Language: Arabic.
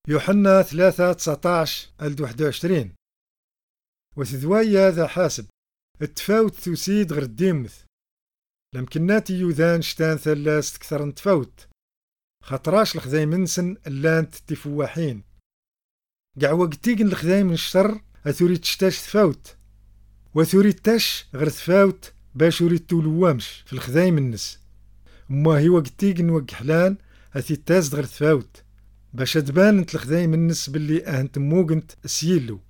يوحنا 3:19-21. وثذوايا ذا حاسب التفاوت تسيد غير الديمث لمكناتي يوذان شتان ثلاث كثر نتفاوت خطراش الخذايم منسن اللان تتفواحين قع وقتيقن الخذايم من الشر أثوري تشتاش تفاوت وثوري تاش غير تفاوت باش وريد تولوامش في الخذايم النس ما هي وقتيقن وقحلان أثي تاز غير تفاوت باش تبان انت الخذايم النس باللي أهنت موقنت سيلو